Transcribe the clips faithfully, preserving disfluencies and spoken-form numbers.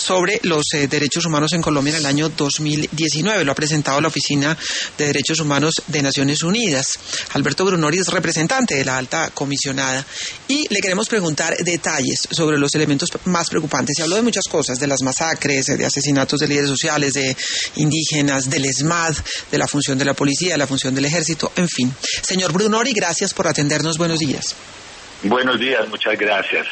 sobre los eh, derechos humanos en Colombia en el año dos mil diecinueve. Lo ha presentado la Oficina de Derechos Humanos de Naciones Unidas. Alberto Brunori es representante de la alta comisionada y le queremos preguntar detalles sobre los elementos más preocupantes. Se habló de muchas cosas, de las masacres, de asesinatos de líderes sociales, de indígenas, del ESMAD, de la función de la policía, de la función del ejército, en fin. Señor Brunori, gracias por atendernos. Buenos días. Buenos días, muchas gracias.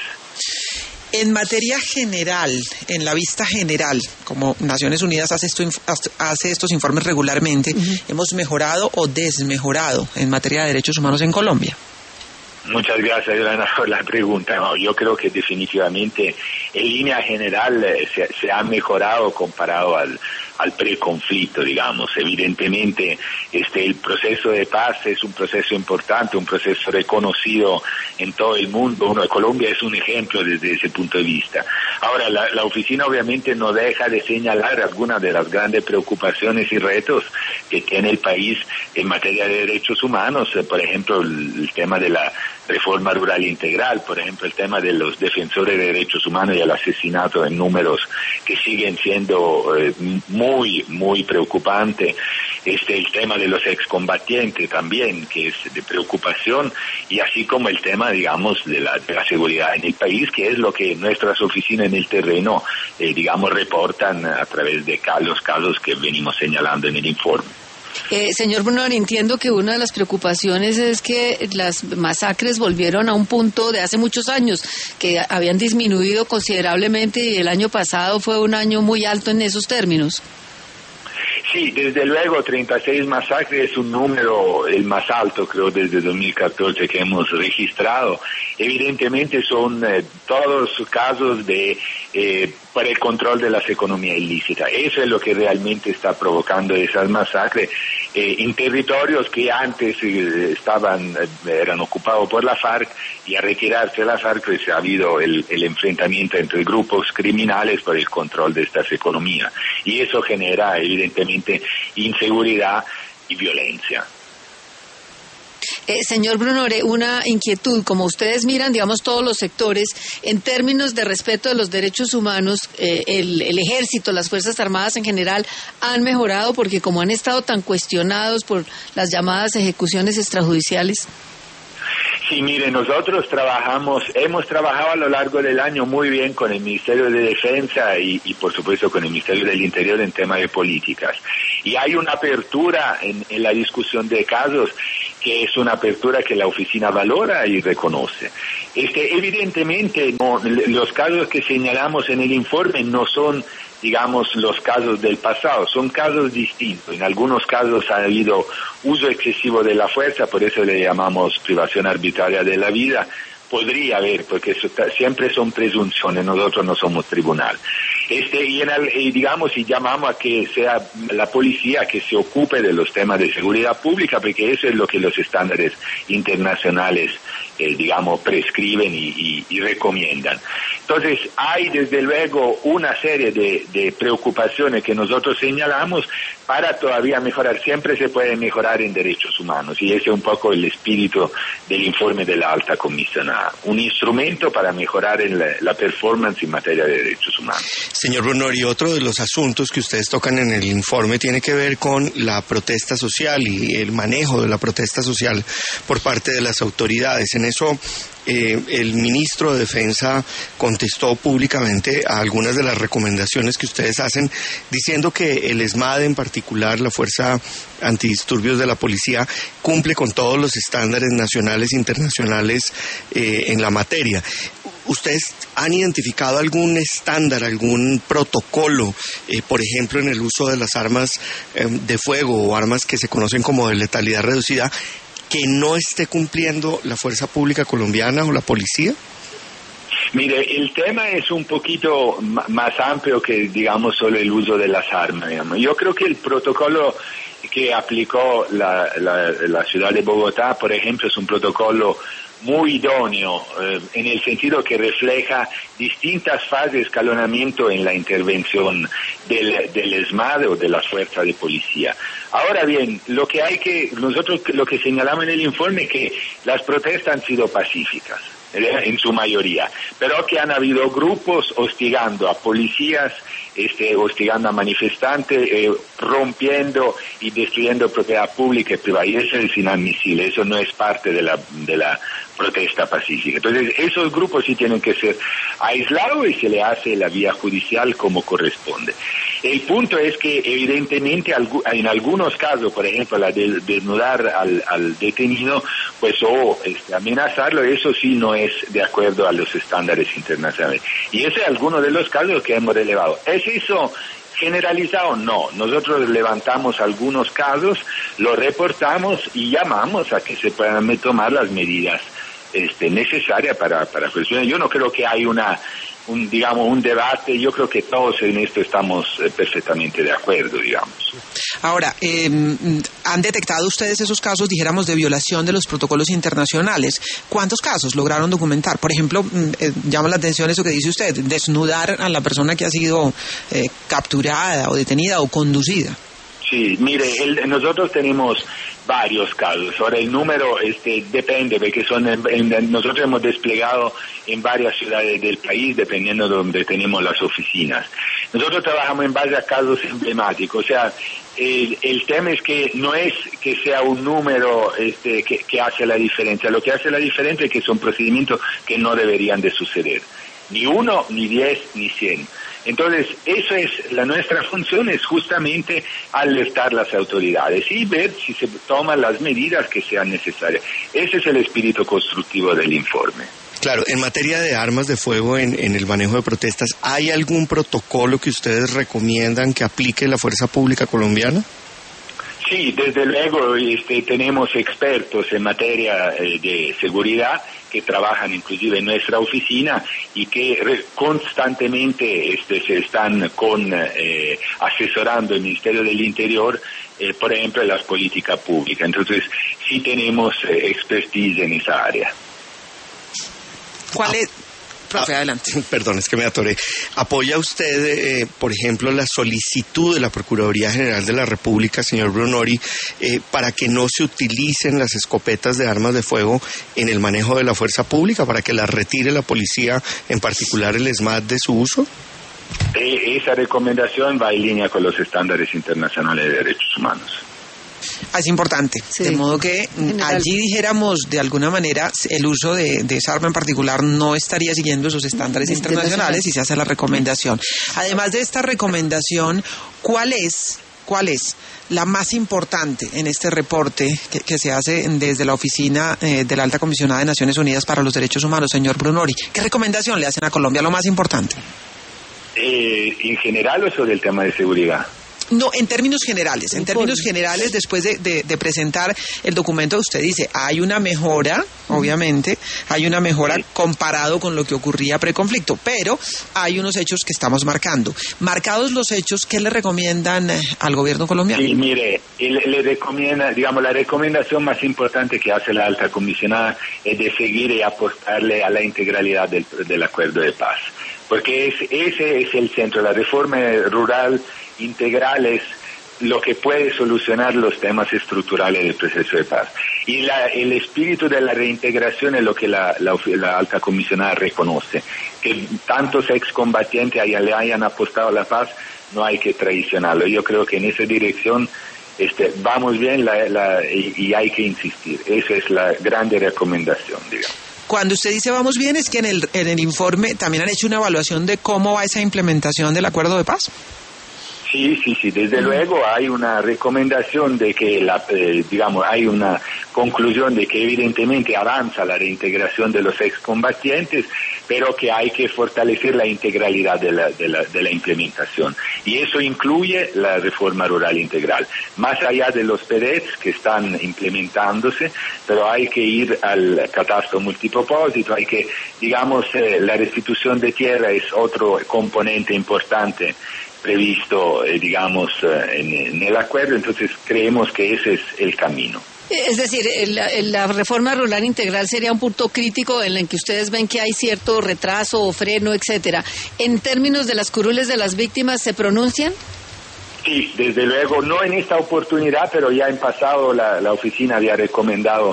En materia general, en la vista general, como Naciones Unidas hace, esto, hace estos informes regularmente, uh-huh. ¿hemos mejorado o desmejorado en materia de derechos humanos en Colombia? Muchas gracias, Joana, por la pregunta. No, yo creo que definitivamente, en línea general, eh, se, se ha mejorado comparado al, al preconflicto, digamos. Evidentemente, este, el proceso de paz es un proceso importante, un proceso reconocido en todo el mundo. Uno, Colombia es un ejemplo desde ese punto de vista. Ahora, la, la oficina obviamente no deja de señalar algunas de las grandes preocupaciones y retos que tiene el país en materia de derechos humanos. Por ejemplo, el, el tema de la reforma rural integral, por ejemplo, el tema de los defensores de derechos humanos y el asesinato en números que siguen siendo eh, muy, muy preocupante. Este, el tema de los excombatientes también, que es de preocupación, y así como el tema, digamos, de la, de la seguridad en el país, que es lo que nuestras oficinas en el terreno, eh, digamos, reportan a través de los casos que venimos señalando en el informe. Eh, señor Brunori, entiendo que una de las preocupaciones es que las masacres volvieron a un punto de hace muchos años, que habían disminuido considerablemente y el año pasado fue un año muy alto en esos términos. Sí, desde luego, treinta y seis masacres es un número el más alto, creo, desde dos mil catorce que hemos registrado. Evidentemente son eh, todos casos de eh, para el control de las economías ilícitas. Eso es lo que realmente está provocando esas masacres eh, en territorios que antes eh, estaban eh, eran ocupados por la FARC, y a retirarse la FARC pues ha habido el, el enfrentamiento entre grupos criminales por el control de estas economías, y eso genera evidentemente inseguridad y violencia. Eh, señor Brunori, una inquietud, como ustedes miran, digamos, todos los sectores, en términos de respeto de los derechos humanos, eh, el, el ejército, las Fuerzas Armadas en general, han mejorado porque como han estado tan cuestionados por las llamadas ejecuciones extrajudiciales. Sí, mire, nosotros trabajamos, hemos trabajado a lo largo del año muy bien con el Ministerio de Defensa y, y por supuesto con el Ministerio del Interior en tema de políticas. Y hay una apertura en, en la discusión de casos que es una apertura que la oficina valora y reconoce. Este, evidentemente, no, los casos que señalamos en el informe no son, digamos, los casos del pasado, son casos distintos. En algunos casos ha habido uso excesivo de la fuerza, por eso le llamamos privación arbitraria de la vida. Podría haber, porque eso, siempre son presunciones, nosotros no somos tribunal. Este, y, en el, y digamos, y llamamos a que sea la policía que se ocupe de los temas de seguridad pública, porque eso es lo que los estándares internacionales, eh, digamos, prescriben y, y, y recomiendan. Entonces, hay desde luego una serie de, de preocupaciones que nosotros señalamos para todavía mejorar. Siempre se puede mejorar en derechos humanos, y ese es un poco el espíritu del informe de la alta comisionada. Un instrumento para mejorar en la, la performance en materia de derechos humanos. Señor Brunori, otro de los asuntos que ustedes tocan en el informe tiene que ver con la protesta social y el manejo de la protesta social por parte de las autoridades. En eso, eh, el ministro de Defensa contestó públicamente a algunas de las recomendaciones que ustedes hacen, diciendo que el ESMAD, en particular la Fuerza Antidisturbios de la Policía, cumple con todos los estándares nacionales e internacionales eh, en la materia. ¿Ustedes han identificado algún estándar, algún protocolo, eh, por ejemplo, en el uso de las armas eh, de fuego o armas que se conocen como de letalidad reducida, que no esté cumpliendo la fuerza pública colombiana o la policía? Mire, el tema es un poquito más amplio que, digamos, solo el uso de las armas, digamos. Yo creo que el protocolo que aplicó la, la, la ciudad de Bogotá, por ejemplo, es un protocolo muy idóneo, eh, en el sentido que refleja distintas fases de escalonamiento en la intervención del, del ESMAD o de las fuerzas de policía. Ahora bien, lo que hay que, nosotros lo que señalamos en el informe es que las protestas han sido pacíficas. en su mayoría, pero que han habido grupos hostigando a policías, este, hostigando a manifestantes, eh, rompiendo y destruyendo propiedad pública y privada, y eso es inadmisible, eso no es parte de la, de la protesta pacífica. Entonces, esos grupos sí tienen que ser aislados y se le hace la vía judicial como corresponde. El punto es que evidentemente en algunos casos, por ejemplo, la de desnudar al, al detenido, pues o este, amenazarlo, eso sí no es de acuerdo a los estándares internacionales. Y ese es alguno de los casos que hemos relevado. ¿Es eso generalizado? No. Nosotros levantamos algunos casos, los reportamos y llamamos a que se puedan tomar las medidas este, necesarias para, para presionar. Yo no creo que hay una... un digamos un debate, yo creo que todos en esto estamos eh, perfectamente de acuerdo, digamos. Ahora, eh, ¿han detectado ustedes esos casos, dijéramos, de violación de los protocolos internacionales? ¿Cuántos casos lograron documentar? Por ejemplo, eh, llama la atención eso que dice usted, desnudar a la persona que ha sido eh, capturada o detenida o conducida. Sí, mire, el, nosotros tenemos varios casos. Ahora el número este depende, porque son en, en, nosotros hemos desplegado en varias ciudades del país, dependiendo de donde tenemos las oficinas. Nosotros trabajamos en base a casos emblemáticos, o sea, el, el tema es que no es que sea un número este que, que hace la diferencia, lo que hace la diferencia es que son procedimientos que no deberían de suceder, ni uno, ni diez, ni cien. Entonces, eso es, la nuestra función es justamente alertar las autoridades y ver si se toman las medidas que sean necesarias. Ese es el espíritu constructivo del informe. Claro, en materia de armas de fuego en, en el manejo de protestas, ¿hay algún protocolo que ustedes recomiendan que aplique la Fuerza Pública colombiana? Sí, desde luego este, tenemos expertos en materia eh, de seguridad que trabajan inclusive en nuestra oficina y que re- constantemente este, se están con eh, asesorando el Ministerio del Interior, eh, por ejemplo, en las políticas públicas. Entonces, sí tenemos eh, expertise en esa área. ¿Cuál es? Profe, adelante. Perdón, es que me atoré. ¿Apoya usted, eh, por ejemplo, la solicitud de la Procuraduría General de la República, señor Brunori, eh, para que no se utilicen las escopetas de armas de fuego en el manejo de la fuerza pública, para que las retire la policía, en particular el ESMAD, de su uso? Eh, esa recomendación va en línea con los estándares internacionales de derechos humanos. Es importante, sí. De modo que General. allí dijéramos de alguna manera el uso de, de esa arma en particular no estaría siguiendo esos estándares internacionales y se hace la recomendación. Además de esta recomendación, ¿cuál es, cuál es la más importante en este reporte que, que se hace desde la oficina eh, de la Alta Comisionada de Naciones Unidas para los Derechos Humanos, señor Brunori? ¿Qué recomendación le hacen a Colombia, lo más importante? Eh, ¿En general o sobre el tema de seguridad? No, en términos generales, en términos generales, después de, de, de presentar el documento, usted dice, hay una mejora, obviamente, hay una mejora sí. comparado con lo que ocurría preconflicto, pero hay unos hechos que estamos marcando. Marcados los hechos, ¿qué le recomiendan al gobierno colombiano? Sí, mire, le, le recomienda, digamos, la recomendación más importante que hace la Alta Comisionada es de seguir y apostarle a la integralidad del, del acuerdo de paz, porque es, ese es el centro, la reforma rural integral es lo que puede solucionar los temas estructurales del proceso de paz. Y la, el espíritu de la reintegración es lo que la, la, la Alta Comisionada reconoce, que tantos excombatientes hayan, le hayan apostado a la paz, no hay que traicionarlo. Yo creo que en esa dirección este, vamos bien la, la, y, y hay que insistir. Esa es la grande recomendación, digamos. Cuando usted dice vamos bien, es que en el, en el informe también han hecho una evaluación de cómo va esa implementación del acuerdo de paz. Sí, sí, sí, desde luego hay una recomendación de que, la, eh, digamos, hay una conclusión de que evidentemente avanza la reintegración de los excombatientes, pero que hay que fortalecer la integralidad de la, de la, de la implementación. Y eso incluye la reforma rural integral, más allá de los P D E Ts que están implementándose, pero hay que ir al catastro multipropósito, hay que, digamos, eh, la restitución de tierra es otro componente importante previsto, eh, digamos, eh, en, en el acuerdo, entonces creemos que ese es el camino. Es decir, la, la reforma rural integral sería un punto crítico en el que ustedes ven que hay cierto retraso o freno, etcétera. En términos de las curules de las víctimas, ¿se pronuncian? Sí, desde luego, no en esta oportunidad, pero ya en pasado la, la oficina había recomendado que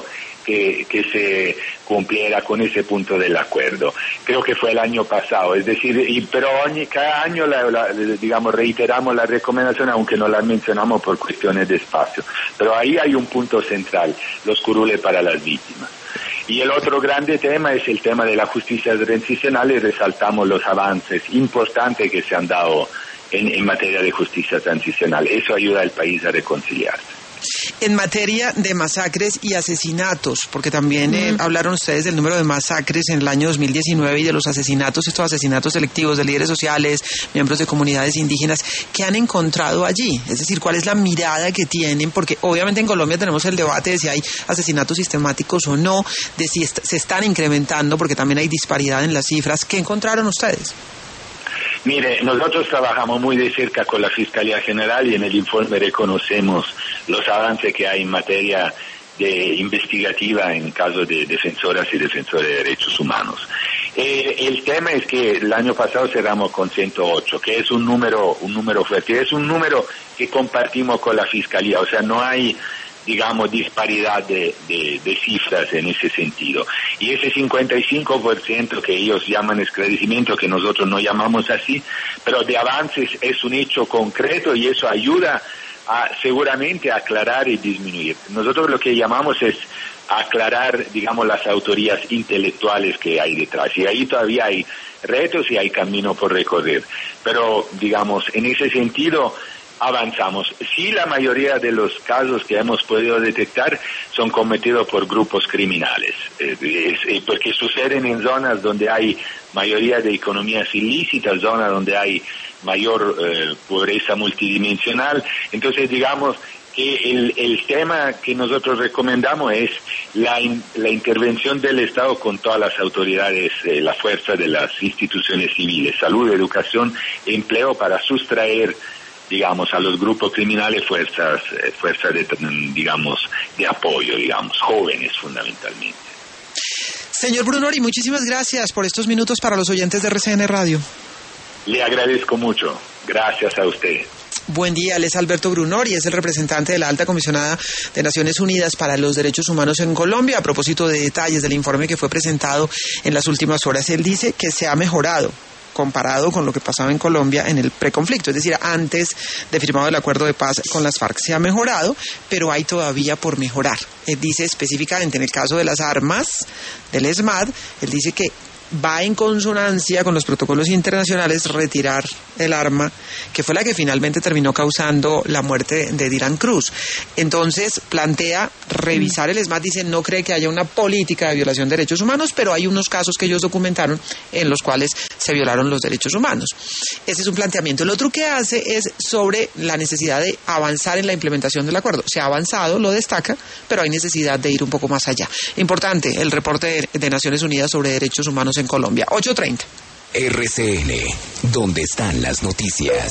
que, que se cumpliera con ese punto del acuerdo. Creo que fue el año pasado, es decir, y, pero cada año, la, la, digamos, reiteramos la recomendación, aunque no la mencionamos por cuestiones de espacio. Pero ahí hay un punto central, los curules para las víctimas. Y el otro grande tema es el tema de la justicia transicional, y resaltamos los avances importantes que se han dado en, en materia de justicia transicional. Eso ayuda al país a reconciliarse. En materia de masacres y asesinatos, porque también eh, mm. hablaron ustedes del número de masacres en el año dos mil diecinueve y de los asesinatos, estos asesinatos selectivos de líderes sociales, miembros de comunidades indígenas, ¿qué han encontrado allí? Es decir, ¿cuál es la mirada que tienen? Porque obviamente en Colombia tenemos el debate de si hay asesinatos sistemáticos o no, de si est- se están incrementando, porque también hay disparidad en las cifras. ¿Qué encontraron ustedes? Mire, nosotros trabajamos muy de cerca con la Fiscalía General y en el informe reconocemos los avances que hay en materia de investigativa en caso de defensoras y defensores de derechos humanos. Eh, el tema es que el año pasado cerramos con ciento ocho, que es un número, un número fuerte, es un número que compartimos con la Fiscalía, o sea, no hay, digamos, disparidad de, de, de cifras en ese sentido. Y ese cincuenta y cinco por ciento que ellos llaman esclarecimiento, que nosotros no llamamos así, pero de avances es un hecho concreto y eso ayuda a, seguramente a aclarar y disminuir. Nosotros lo que llamamos es aclarar, digamos, las autorías intelectuales que hay detrás. Y ahí todavía hay retos y hay camino por recorrer. Pero, digamos, en ese sentido avanzamos. Sí, la mayoría de los casos que hemos podido detectar son cometidos por grupos criminales, eh, es, eh, porque suceden en zonas donde hay mayoría de economías ilícitas, zonas donde hay mayor eh, pobreza multidimensional. Entonces, digamos que el, el tema que nosotros recomendamos es la, in, la intervención del Estado con todas las autoridades, eh, la fuerza de las instituciones civiles, salud, educación, empleo, para sustraer, digamos, a los grupos criminales fuerzas, eh, fuerzas de, digamos, de apoyo, digamos, jóvenes fundamentalmente. Señor Brunori, muchísimas gracias por estos minutos para los oyentes de R C N Radio. Le agradezco mucho. Gracias a usted. Buen día, él es Alberto Brunori, es el representante de la Alta Comisionada de Naciones Unidas para los Derechos Humanos en Colombia. A propósito de detalles del informe que fue presentado en las últimas horas, él dice que se ha mejorado comparado con lo que pasaba en Colombia en el preconflicto, es decir, antes de firmado el acuerdo de paz con las FARC se ha mejorado, pero hay todavía por mejorar. Él dice específicamente en el caso de las armas del ESMAD, él dice que va en consonancia con los protocolos internacionales retirar el arma, que fue la que finalmente terminó causando la muerte de Dylan Cruz. Entonces plantea revisar el ESMAD, dice no cree que haya una política de violación de derechos humanos, pero hay unos casos que ellos documentaron en los cuales se violaron los derechos humanos. Ese es un planteamiento. El otro que hace es sobre la necesidad de avanzar en la implementación del acuerdo. Se ha avanzado, lo destaca, pero hay necesidad de ir un poco más allá. Importante, el reporte de, de Naciones Unidas sobre derechos humanos en Colombia. ocho treinta. R C N, ¿dónde están las noticias?